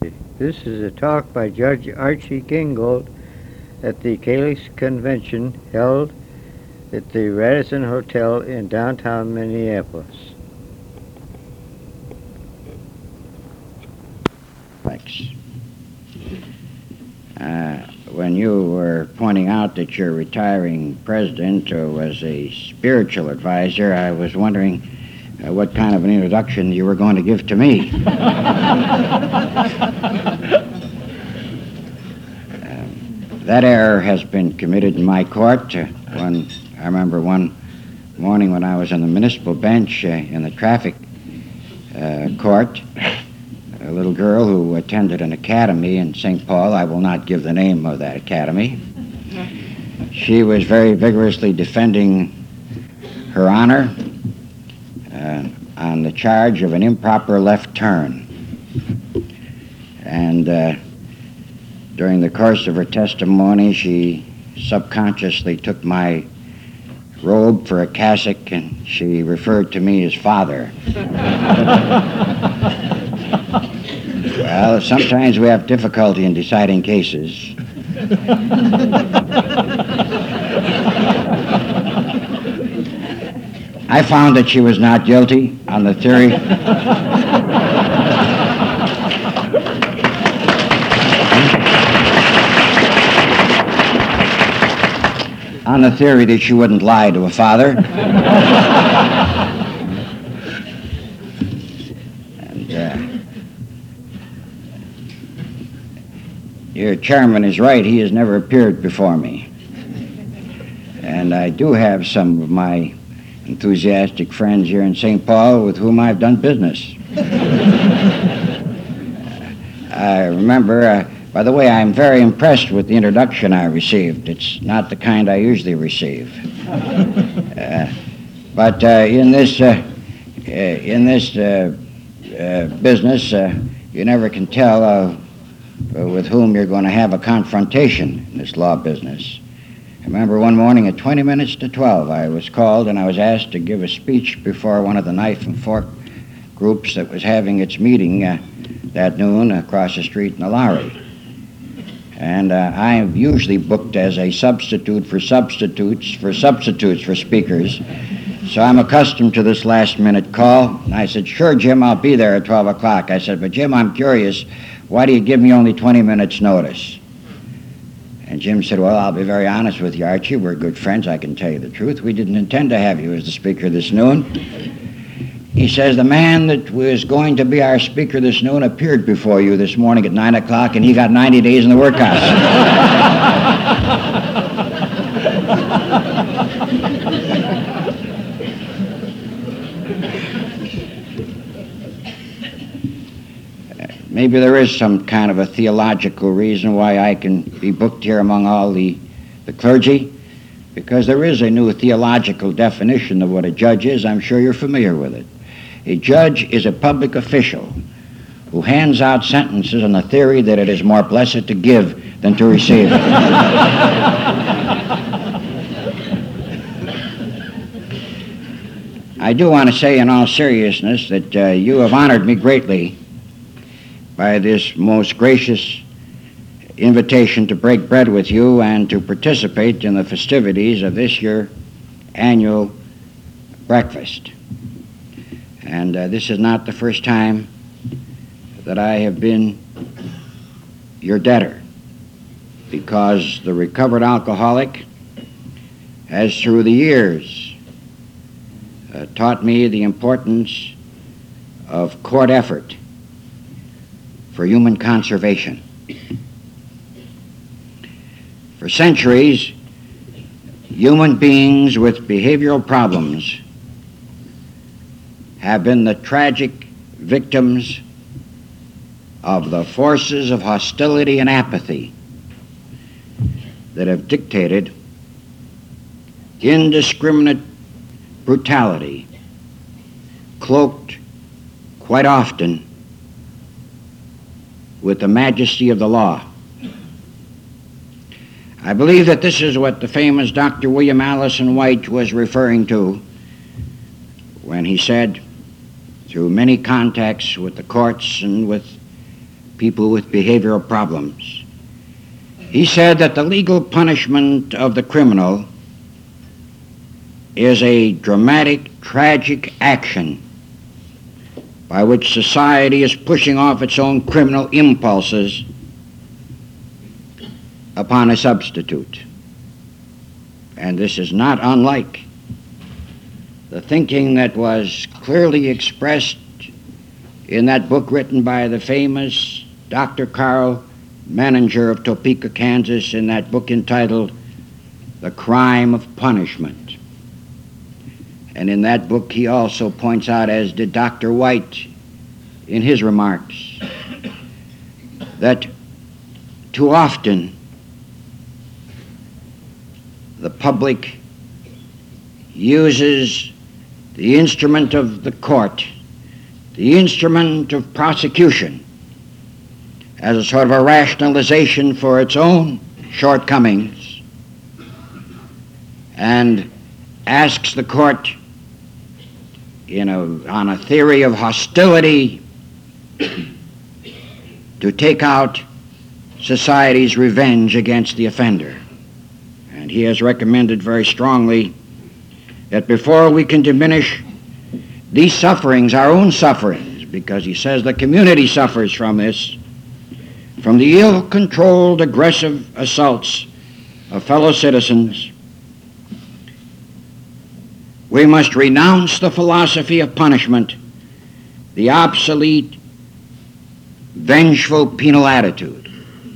This is a talk by Judge Archie Gingold at the Calyx Convention held at the Radisson Hotel in downtown Minneapolis. Thanks. When you were pointing out that your retiring president was a spiritual advisor, I was wondering what kind of an introduction you were going to give to me. That error has been committed in my court. I remember one morning when I was on the municipal bench in the traffic court, a little girl who attended an academy in St. Paul, I will not give the name of that academy, she was very vigorously defending her honor on the charge of an improper left turn. And during the course of her testimony, she subconsciously took my robe for a cassock and she referred to me as father. Well, sometimes we have difficulty in deciding cases. I found that she was not guilty on the theory that she wouldn't lie to a father. Your chairman is right. He has never appeared before me. And I do have some of my enthusiastic friends here in St. Paul with whom I've done business. I remember, by the way, I'm very impressed with the introduction I received. It's not the kind I usually receive. But in this business, you never tell with whom you're going to have a confrontation in this law business. I remember one morning at 20 minutes to 12, I was called and I was asked to give a speech before one of the knife and fork groups that was having its meeting that noon across the street in the Lowry. And I'm usually booked as a substitute for substitutes for speakers. So I'm accustomed to this last-minute call. And I said, sure, Jim, I'll be there at 12 o'clock. I said, but Jim, I'm curious. Why do you give me only 20 minutes notice? And Jim said, well, I'll be very honest with you, Archie. We're good friends. I can tell you the truth. We didn't intend to have you as the speaker this noon. He says, the man that was going to be our speaker this noon appeared before you this morning at 9 o'clock, and he got 90 days in the workhouse. Maybe there is some kind of a theological reason why I can be booked here among all the clergy, because there is a new theological definition of what a judge is. I'm sure you're familiar with it. A judge is a public official who hands out sentences on the theory that it is more blessed to give than to receive. I do want to say in all seriousness that you have honored me greatly by this most gracious invitation to break bread with you and to participate in the festivities of this year's annual breakfast. And this is not the first time that I have been your debtor, because the recovered alcoholic has through the years taught me the importance of court effort for human conservation. For centuries, human beings with behavioral problems have been the tragic victims of the forces of hostility and apathy that have dictated indiscriminate brutality, cloaked quite often with the majesty of the law. I believe that this is what the famous Dr. William Allison White was referring to when he said, through many contacts with the courts and with people with behavioral problems. He said that the legal punishment of the criminal is a dramatic, tragic action by which society is pushing off its own criminal impulses upon a substitute. And this is not unlike the thinking that was clearly expressed in that book written by the famous Dr. Carl Menninger of Topeka, Kansas, in that book entitled The Crime of Punishment. And in that book he also points out, as did Dr. White in his remarks, that too often the public uses the instrument of the court, the instrument of prosecution, as a sort of a rationalization for its own shortcomings, and asks the court, on a theory of hostility, to take out society's revenge against the offender. And he has recommended very strongly that before we can diminish these sufferings, our own sufferings, because he says the community suffers from this, from the ill-controlled, aggressive assaults of fellow citizens, we must renounce the philosophy of punishment, the obsolete, vengeful penal attitude.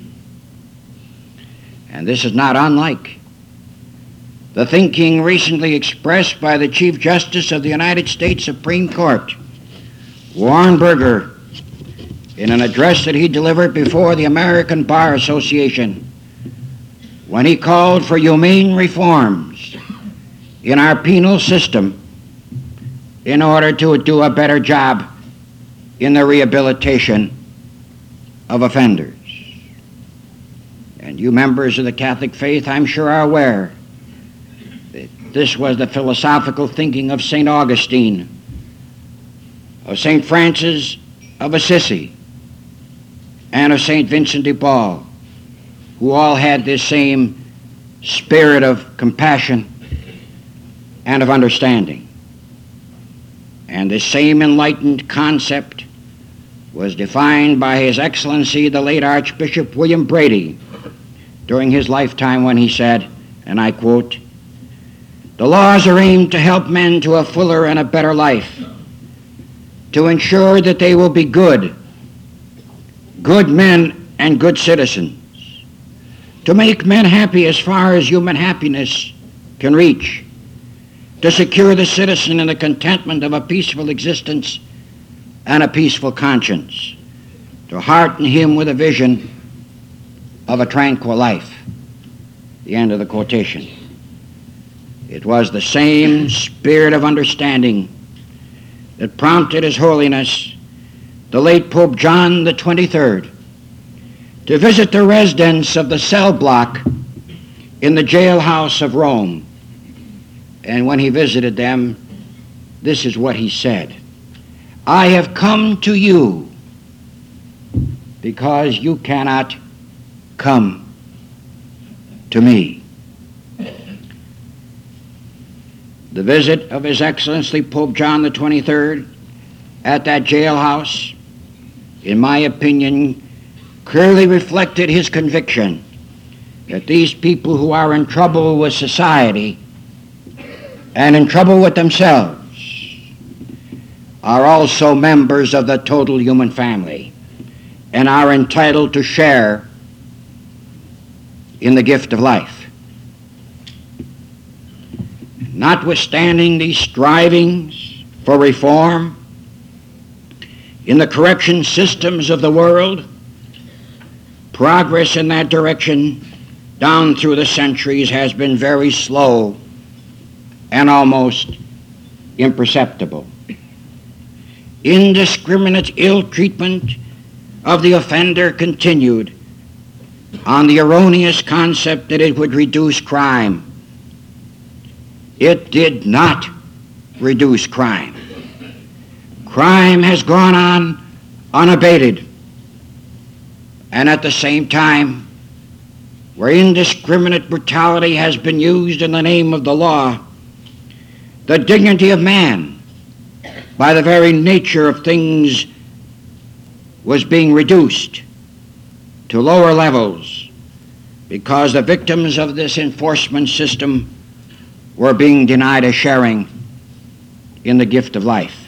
And this is not unlike the thinking recently expressed by the Chief Justice of the United States Supreme Court, Warren Burger, in an address that he delivered before the American Bar Association, when he called for humane reforms in our penal system in order to do a better job in the rehabilitation of offenders. And you members of the Catholic faith, I'm sure, are aware that this was the philosophical thinking of St. Augustine, of St. Francis of Assisi, and of St. Vincent de Paul, who all had this same spirit of compassion and of understanding. And this same enlightened concept was defined by His Excellency the late Archbishop William Brady during his lifetime, when he said, and I quote, "The laws are aimed to help men to a fuller and a better life, to ensure that they will be good men and good citizens, to make men happy as far as human happiness can reach, to secure the citizen in the contentment of a peaceful existence and a peaceful conscience, to hearten him with a vision of a tranquil life." The end of the quotation. It was the same spirit of understanding that prompted His Holiness, the late Pope John the 23rd, to visit the residents of the cell block in the jailhouse of Rome. And when he visited them, this is what he said: "I have come to you because you cannot come to me." The visit of His Excellency Pope John the 23rd at that jailhouse, in my opinion, clearly reflected his conviction that these people who are in trouble with society and in trouble with themselves are also members of the total human family and are entitled to share in the gift of life. Notwithstanding these strivings for reform in the correction systems of the world, progress in that direction down through the centuries has been very slow and almost imperceptible. Indiscriminate ill treatment of the offender continued on the erroneous concept that it would reduce crime. It did not reduce crime. Crime has gone on unabated. and at the same time, where indiscriminate brutality has been used in the name of the law, the dignity of man, by the very nature of things, was being reduced to lower levels because the victims of this enforcement system were being denied a sharing in the gift of life.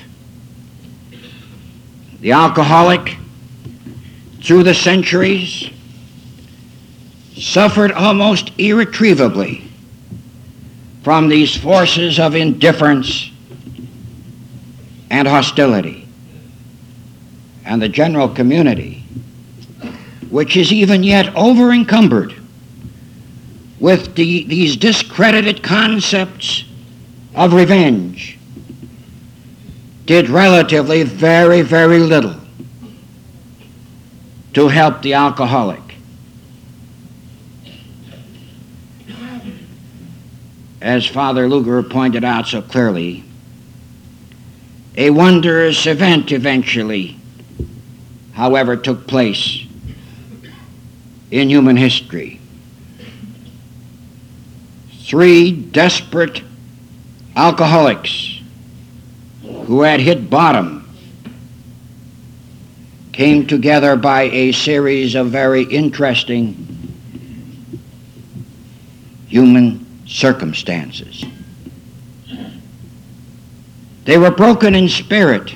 The alcoholic, through the centuries, suffered almost irretrievably from these forces of indifference and hostility. And the general community, which is even yet over-encumbered with these discredited concepts of revenge, did relatively very, very little to help the alcoholic. As Father Luger pointed out so clearly, a wondrous event eventually, however, took place in human history. 3 desperate alcoholics who had hit bottom came together by a series of very interesting human circumstances. They were broken in spirit,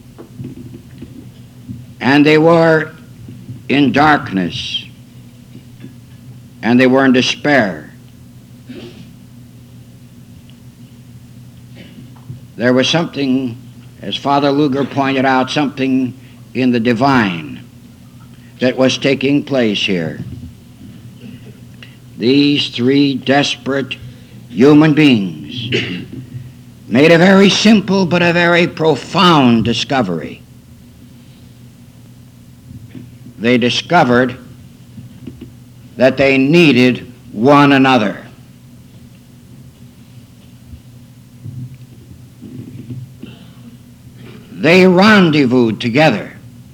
and they were in darkness, and they were in despair. There was something, as Father Luger pointed out, something in the divine that was taking place here. These 3 desperate human beings made a very simple but a very profound discovery. They discovered that they needed one another. They rendezvoused together.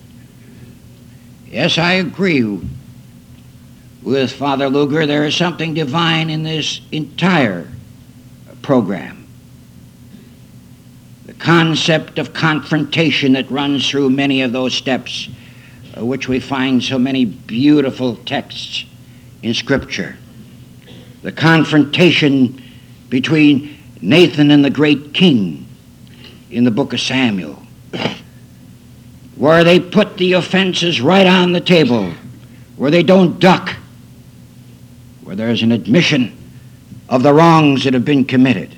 Yes, I agree with Father Luger. There is something divine in this entire program. The concept of confrontation that runs through many of those steps, which we find so many beautiful texts in Scripture. The confrontation between Nathan and the great king in the book of Samuel, where they put the offenses right on the table, where they don't duck, where there's an admission of the wrongs that have been committed.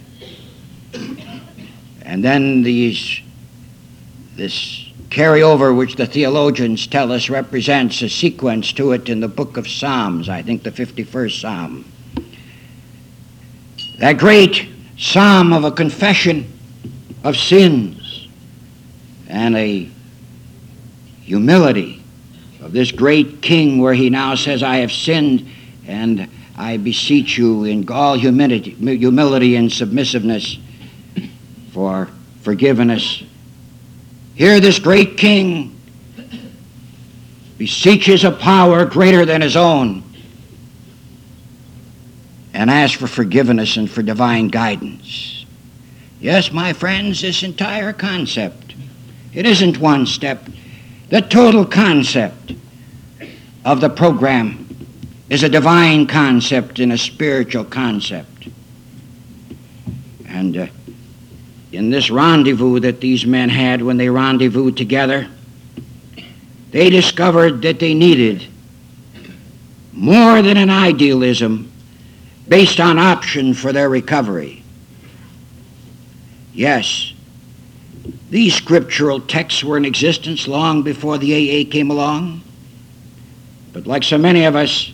And then this carryover, which the theologians tell us represents a sequence to it in the book of Psalms, I think the 51st Psalm. That great psalm of a confession of sins and a humility of this great king, where he now says, I have sinned, and I beseech you in all humility and submissiveness for forgiveness. Here this great king beseeches a power greater than his own and asks for forgiveness and for divine guidance. Yes, my friends, this entire concept, it isn't one step. The total concept of the program is a divine concept and a spiritual concept. And in this rendezvous that these men had when they rendezvoused together, they discovered that they needed more than an idealism based on option for their recovery. Yes, these scriptural texts were in existence long before the AA came along, but like so many of us,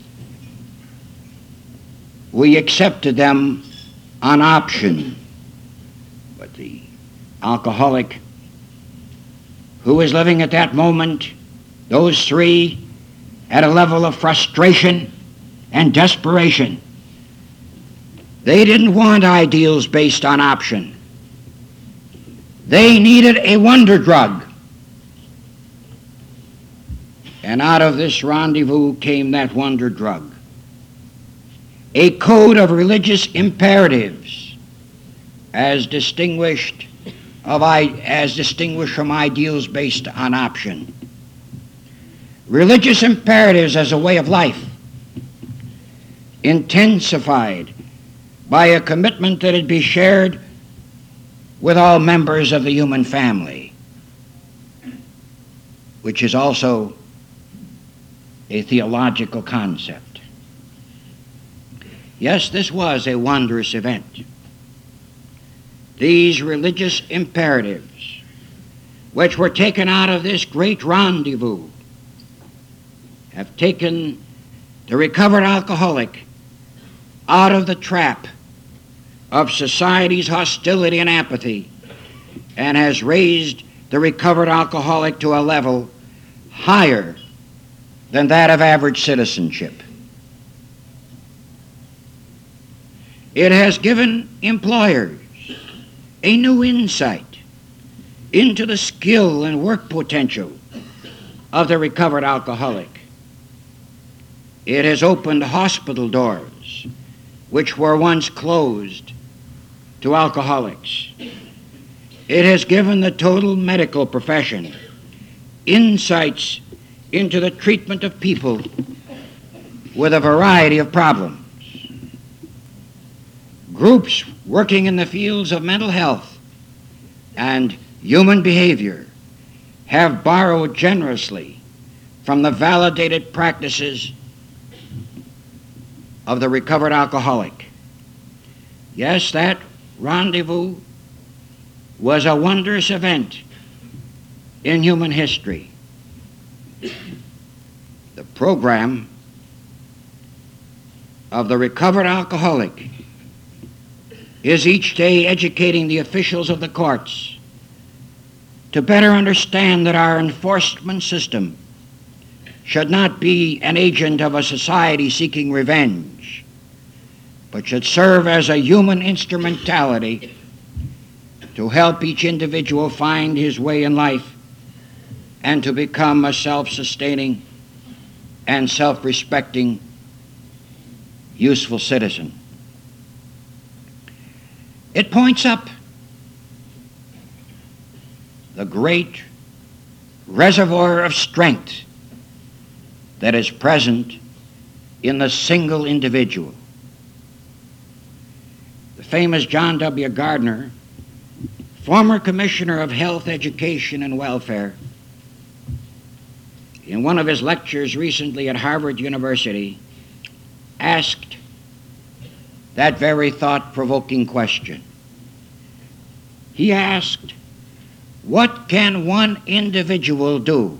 we accepted them on option. But the alcoholic who was living at that moment, those 3, at a level of frustration and desperation. They didn't want ideals based on option. They needed a wonder drug. And out of this rendezvous came that wonder drug. A code of religious imperatives as distinguished from ideals based on option. Religious imperatives as a way of life, intensified by a commitment that it be shared with all members of the human family, which is also a theological concept. Yes, this was a wondrous event. These religious imperatives, which were taken out of this great rendezvous, have taken the recovered alcoholic out of the trap of society's hostility and apathy, and has raised the recovered alcoholic to a level higher than that of average citizenship. It has given employers a new insight into the skill and work potential of the recovered alcoholic. It has opened hospital doors which were once closed to alcoholics. It has given the total medical profession insights into the treatment of people with a variety of problems. Groups working in the fields of mental health and human behavior have borrowed generously from the validated practices of the recovered alcoholic. Yes, that rendezvous was a wondrous event in human history. The program of the recovered alcoholic is each day educating the officials of the courts to better understand that our enforcement system should not be an agent of a society seeking revenge, but should serve as a human instrumentality to help each individual find his way in life and to become a self-sustaining and self-respecting, useful citizen. It points up the great reservoir of strength that is present in the single individual. The famous John W. Gardner, former Commissioner of Health, Education, and Welfare, in one of his lectures recently at Harvard University, asked that very thought-provoking question. He asked, what can one individual do?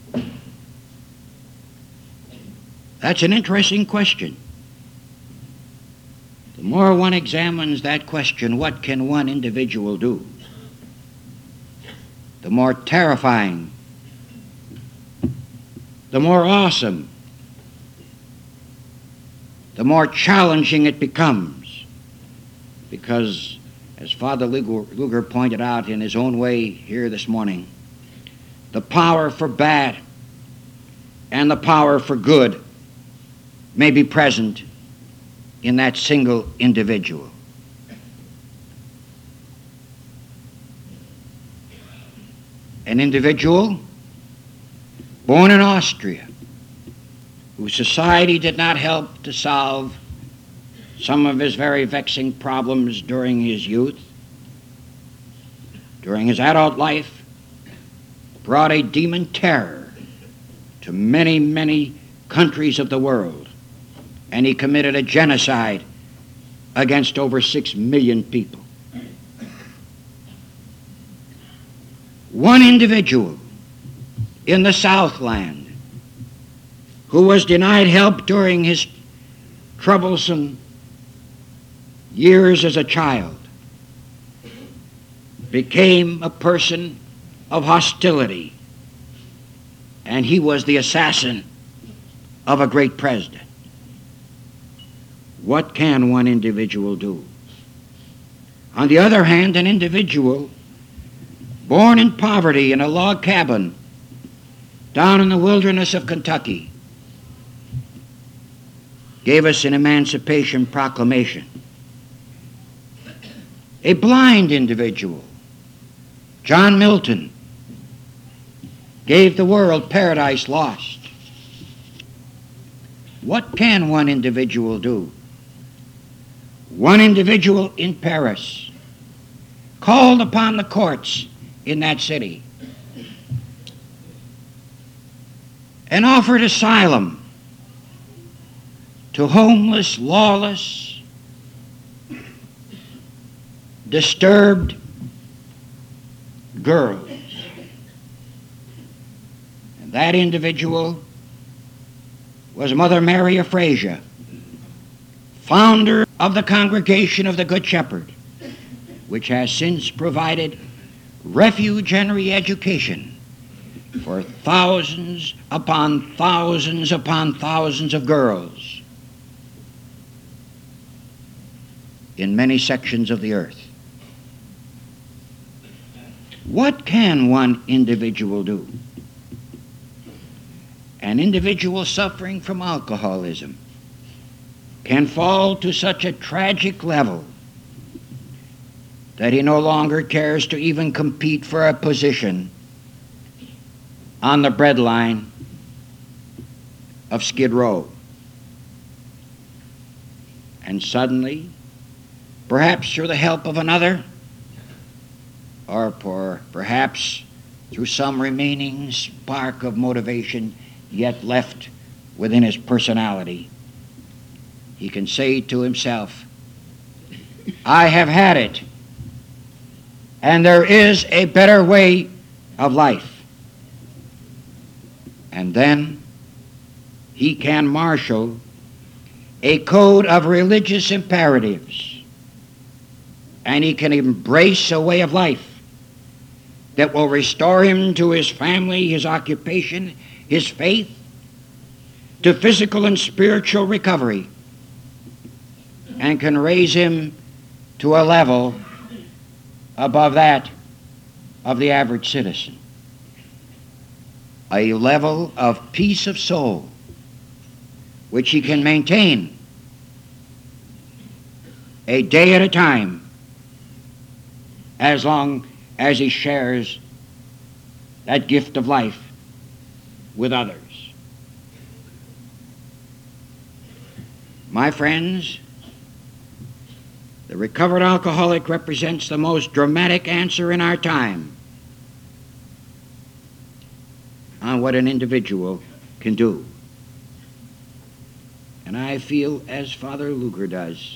That's an interesting question. The more one examines that question, what can one individual do, the more terrifying, the more awesome, the more challenging it becomes. Because, as Father Luger pointed out in his own way here this morning, the power for bad and the power for good may be present in that single individual. An individual born in Austria, whose society did not help to solve some of his very vexing problems during his youth, during his adult life, brought a demon terror to many, many countries of the world, and he committed a genocide against over 6 million people. One individual in the Southland who was denied help during his troublesome years as a child became a person of hostility, and he was the assassin of a great president. What can one individual do? On the other hand, an individual born in poverty in a log cabin down in the wilderness of Kentucky, gave us an Emancipation Proclamation. A blind individual, John Milton, gave the world Paradise Lost. What can one individual do? One individual in Paris called upon the courts in that city and offered asylum to homeless, lawless, disturbed girls. And that individual was Mother Mary of Fraser, founder of the Congregation of the Good Shepherd, which has since provided refuge and re-education for thousands upon thousands upon thousands of girls in many sections of the earth. What can one individual do? An individual suffering from alcoholism can fall to such a tragic level that he no longer cares to even compete for a position on the breadline of Skid Row. And suddenly, perhaps through the help of another, or perhaps through some remaining spark of motivation yet left within his personality, he can say to himself, I have had it, and there is a better way of life. And then he can marshal a code of religious imperatives, and he can embrace a way of life that will restore him to his family, his occupation, his faith, to physical and spiritual recovery, and can raise him to a level above that of the average citizen. A level of peace of soul which he can maintain a day at a time as long as he shares that gift of life with others. My friends, the recovered alcoholic represents the most dramatic answer in our time on what an individual can do. And I feel as Father Luger does.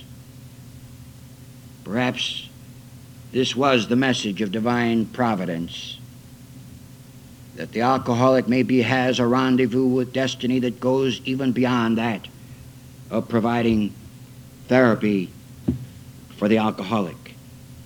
Perhaps this was the message of divine providence, that the alcoholic maybe has a rendezvous with destiny that goes even beyond that of providing therapy for the alcoholic.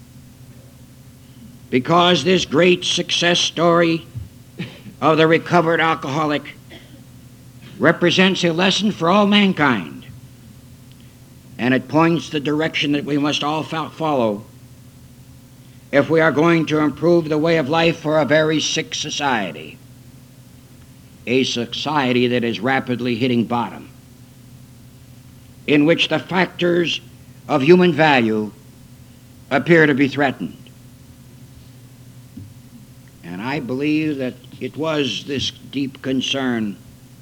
Because this great success story of the recovered alcoholic represents a lesson for all mankind, and it points the direction that we must all follow if we are going to improve the way of life for a very sick society, a society that is rapidly hitting bottom, in which the factors of human value appear to be threatened. And I believe that it was this deep concern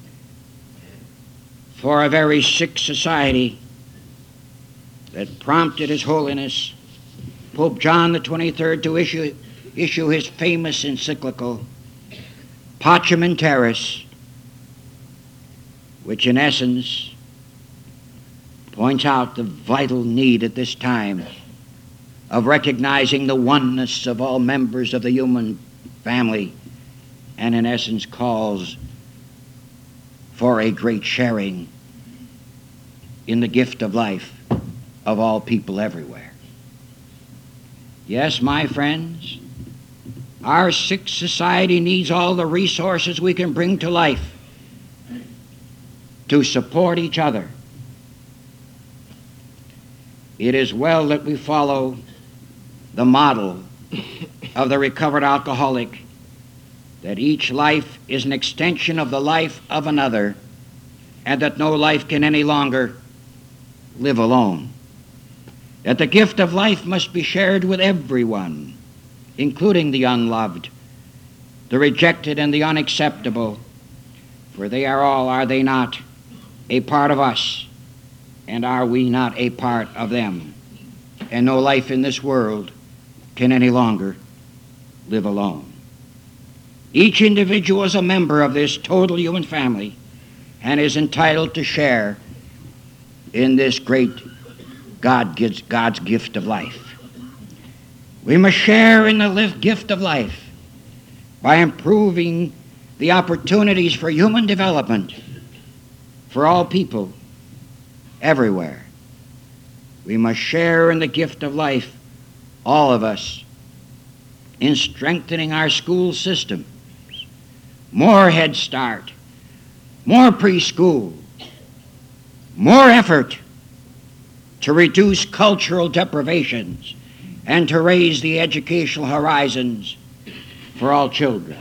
for a very sick society that prompted His Holiness Pope John the 23rd to issue his famous encyclical, Pacem in Terris, which in essence points out the vital need at this time of recognizing the oneness of all members of the human family, and in essence calls for a great sharing in the gift of life of all people everywhere. Yes, my friends, our sick society needs all the resources we can bring to life to support each other. It is well that we follow the model of the recovered alcoholic that each life is an extension of the life of another, and that no life can any longer live alone. That the gift of life must be shared with everyone, including the unloved, the rejected, and the unacceptable, for they are all, are they not, a part of us, and are we not a part of them? And no life in this world can any longer live alone. Each individual is a member of this total human family and is entitled to share in this great God's gift of life. We must share in the gift of life by improving the opportunities for human development for all people everywhere. We must share in the gift of life, all of us, in strengthening our school systems, more Head Start, more preschool, more effort to reduce cultural deprivations and to raise the educational horizons for all children.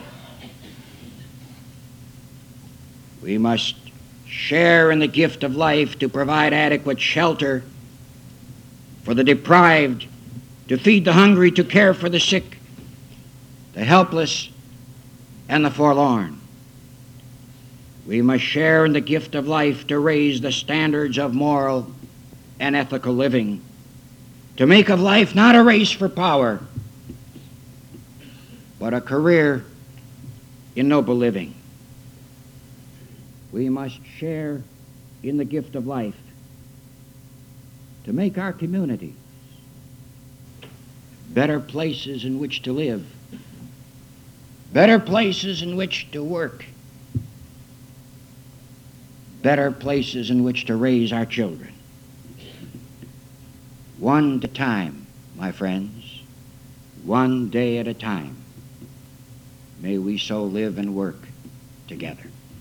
We must share in the gift of life to provide adequate shelter for the deprived, to feed the hungry, to care for the sick, the helpless, and the forlorn. We must share in the gift of life to raise the standards of moral and ethical living, to make of life not a race for power, but a career in noble living. We must share in the gift of life to make our communities better places in which to live, better places in which to work, better places in which to raise our children. One at a time, my friends, one day at a time, may we so live and work together.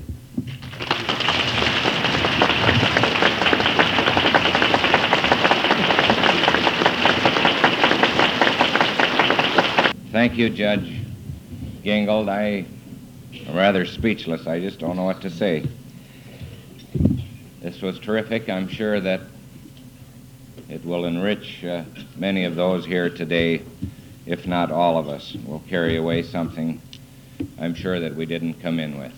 Thank you, Judge Gingold. I'm rather speechless. I just don't know what to say. This was terrific. I'm sure that it will enrich many of those here today, if not all of us. We'll carry away something I'm sure that we didn't come in with.